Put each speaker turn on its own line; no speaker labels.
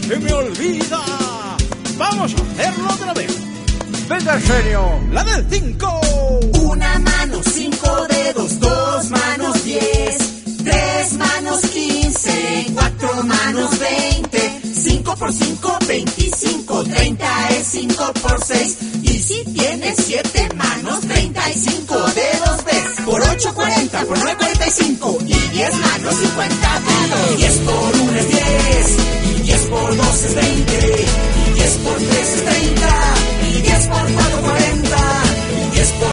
se me olvida. Vamos a hacerlo otra vez. Venga, en serio. La del 5.
Una mano, 5 dedos, 2 manos, 10, 3 manos, 15, 4 manos, 20, 5 por 5, 25, 30 es 5 por 6. Y si tienes 7 manos, 35 dedos ves. Por 8, 40, por 9, 45. Y 10 manos, 50 dedos. 10 por 1 es 10. Y 10 por 2 es 20. Y 10 por 3 es 30. Y 10 por 4,